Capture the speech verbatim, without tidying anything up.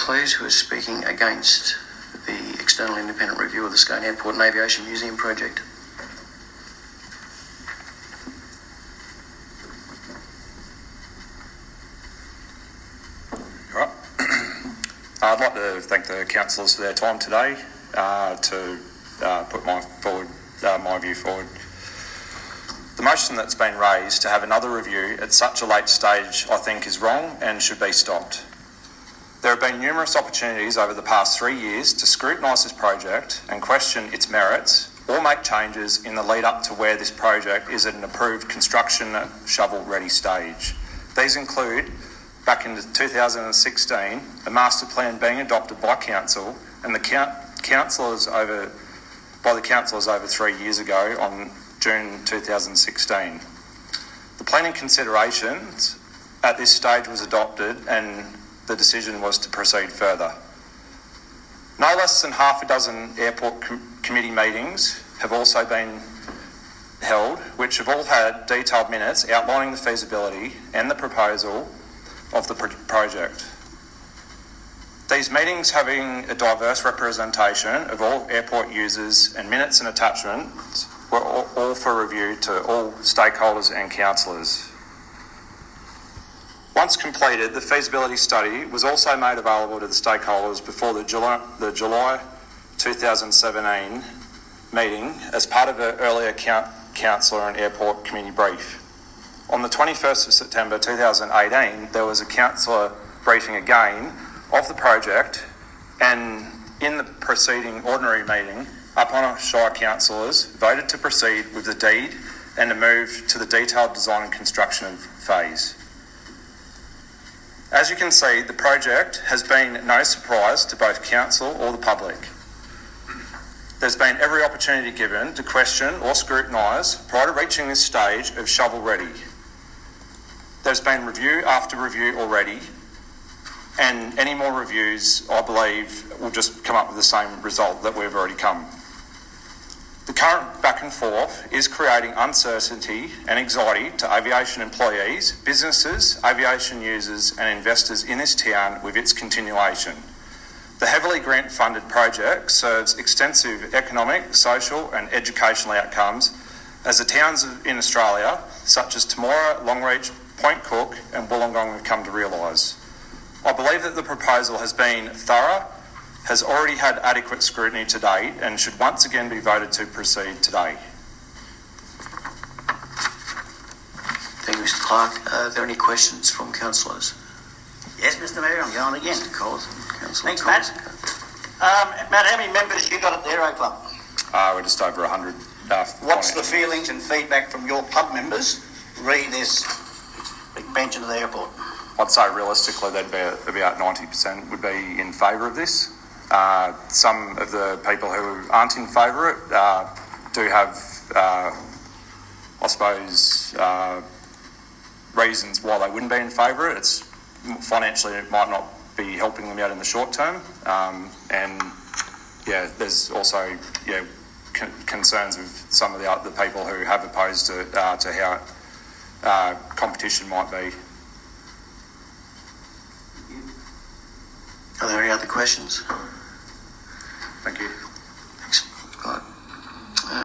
please, who is speaking against the external independent review of the Scone Airport and Aviation Museum project? All right. I'd like to thank the councillors for their time today uh, to uh, put my forward uh, my view forward. The motion that's been raised to have another review at such a late stage, I think, is wrong and should be stopped. There have been numerous opportunities over the past three years to scrutinise this project and question its merits or make changes in the lead up to where this project is at an approved construction shovel-ready stage. These include, back in two thousand sixteen, a master plan being adopted by council and the councillors over by the councillors over three years ago on June two thousand sixteen. The planning considerations at this stage was adopted and the decision was to proceed further. No less than half a dozen airport com- committee meetings have also been held, which have all had detailed minutes outlining the feasibility and the proposal of the pro- project. These meetings, having a diverse representation of all airport users and minutes and attachments, were all, all for review to all stakeholders and councillors. Once completed, the feasibility study was also made available to the stakeholders before the July, the July two thousand seventeen meeting as part of an earlier count, councillor and airport committee brief. On the twenty-first of September two thousand eighteen, there was a councillor briefing again of the project, and in the preceding ordinary meeting, Upon Shire councillors voted to proceed with the deed and to move to the detailed design and construction phase. As you can see, the project has been no surprise to both council or the public. There's been every opportunity given to question or scrutinise prior to reaching this stage of shovel ready. There's been review after review already, and any more reviews, I believe, will just come up with the same result that we've already come. The current back and forth is creating uncertainty and anxiety to aviation employees, businesses, aviation users and investors in this town with its continuation. The heavily grant-funded project serves extensive economic, social and educational outcomes as the towns in Australia, such as Temora, Longreach, Point Cook and Wollongong, have come to realise. I believe that the proposal has been thorough, has already had adequate scrutiny to date and should once again be voted to proceed today. Thank you, Mister Clark. Uh, are there any questions from councillors? Yes, Mister Mayor, I'm going again. Mister Coles. Councillor Thanks, Coles. Matt. Um, Matt, how many members you got at the Aero Club? Uh, we're just over one hundred. Uh, What's the feelings and feedback from your club members re this expansion of the airport? I'd say realistically they'd be about ninety percent would be in favour of this. Uh, some of the people who aren't in favour of it uh, do have, uh, I suppose, uh, reasons why they wouldn't be in favour of it. It's financially, it might not be helping them out in the short term, um, and yeah, there's also yeah con- concerns with some of the other people who have opposed it uh, to how uh, competition might be. Are there any other questions?